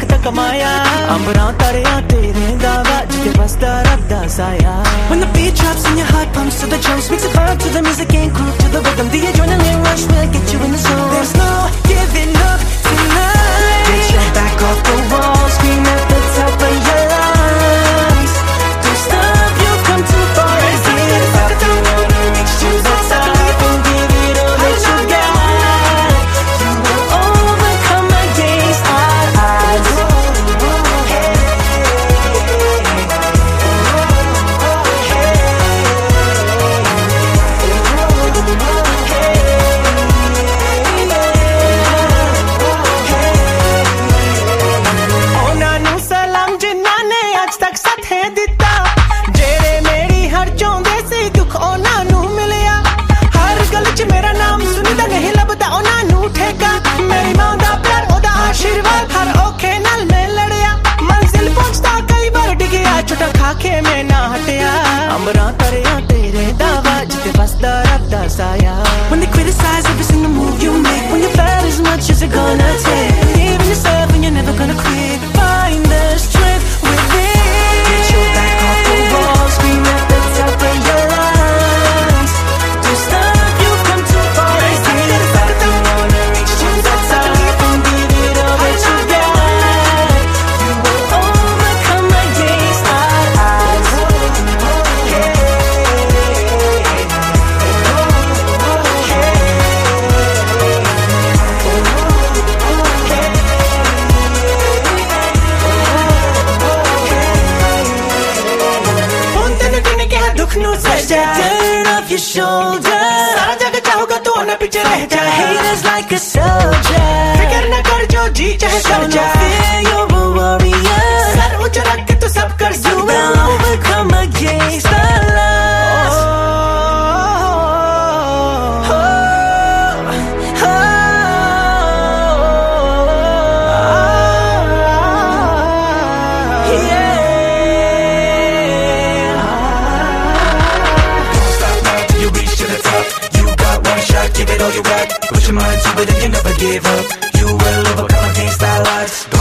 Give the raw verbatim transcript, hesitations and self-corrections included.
घट कमाया अंबरां तरियां तेरे दावा जिते बसदा रब दा साया. When the beat drops and your heart pumps to the drums, mix the vibe to the music and groove to the rhythm. The adrenaline rush will get you in the zone. There's no giving up tonight. Get your back off the wall, scream at the top of your lungs. Don't stop, you've come too far and give up. You wanna reach to the top and give it all that you got. You will overcome against all odds. खाके मैं ना हटिया अंबरां तरियां तेरे दावा जिते बसदा रब दा साया. When they criticize every single move you make, when you fail as much as it's gonna take, believe in yourself and you're never gonna quit. Find the strength within. Get your back off the wall, scream at the top of your lungs. Don't stop, you've come too far and give up. You wanna reach to the top and give it all that you got. You will overcome against all odds. Turn off your shoulders. सारा जग चाहोगा तो ना पीछे रह जा. Haters like a soldier. फिकर न कर जो जी चाहे कर जा. Fear you're a warrior. Sir ऊंचा रख के तू सब कर सकता. You will overcome against the odds. Give it all you got, push your mind to it and you never give up. You will overcome against all odds.